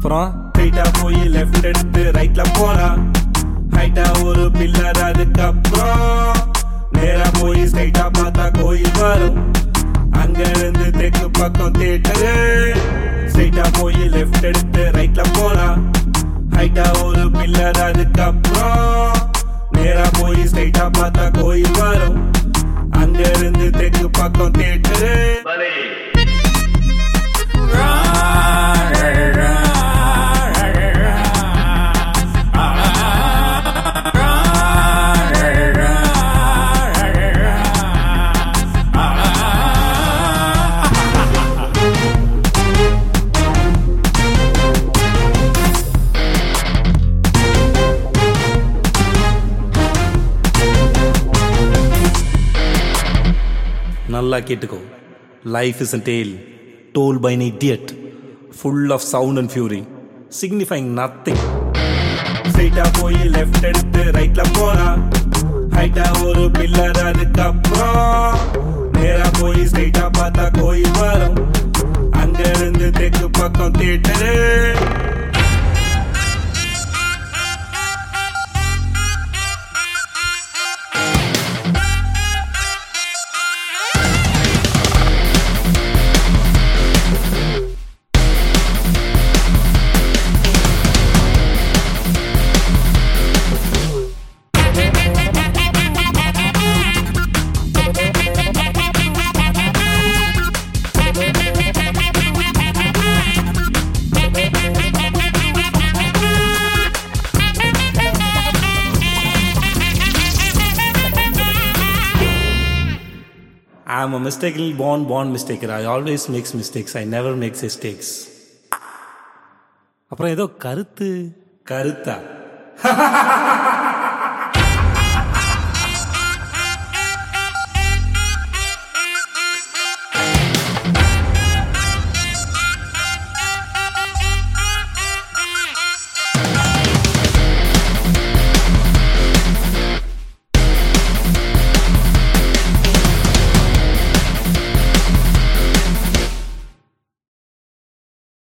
அப்புறம் ஸ்ட்ரைட்டா போய் லெஃப்ட் எடுத்து ரைட்ல போனா ஹைட்டா ஒரு பில்லர். அதுக்கப்புறம் நேரா போய் ஸ்ட்ரைட்டா பார்த்தா கோயில் வரும். அங்க இருந்து தெற்கு பக்கம் தியேட்டரு. ஸ்ட்ரைட்டா போய் லெஃப்ட் எடுத்து ரைட்ல போனா ஹைட்டா ஒரு பில்லர். அதுக்கப்புறம் நேரா போய் ஸ்ட்ரைட்டா பார்த்தா கோயில் வரும். அங்க இருந்து தெற்கு பக்கம் தியேட்டரு. நல்லா கேட்டுக்கோ. Life is a tale told by an idiot, full of sound and fury, signifying nothing. ஸ்ட்ரைட்டா போய் லெஃப்ட் எடுத்து ரைட்ல போனா ஹைட்டா ஒரு பில்லர். அதுக்கப்புறம் நேரா போய் ஸ்ட்ரைட்டா பார்த்தா கோயில் வரும். அங்க இருந்து தெற்கு பக்கம் theatre. I'm a mistakenly born mistaker. I always makes mistakes. I never makes mistakes. அப்புறம் ஏதோ கருத்தா